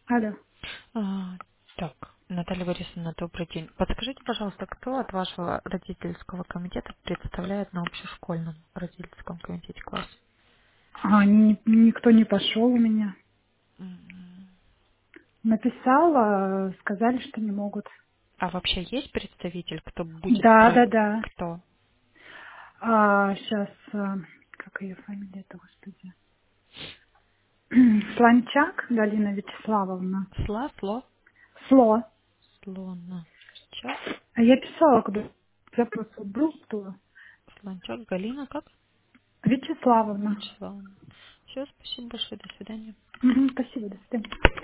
Алло. А, так, Наталья Борисовна, добрый день. Подскажите, пожалуйста, кто от вашего родительского комитета представляет на общешкольном родительском комитете класс? Никто не пошел у меня. М. Написала, сказали, что не могут. А вообще есть представитель, кто будет... Да, да, да. Кто? Сейчас, как ее фамилия-то, господи? Слончак Галина Вячеславовна. Сло? Сло. Слоначак? А я писала, когда запрос вот был, кто? Слончак, Галина, как? Вячеславовна. Вячеславовна. Все, спасибо большое, до свидания. Мгм, спасибо, до свидания.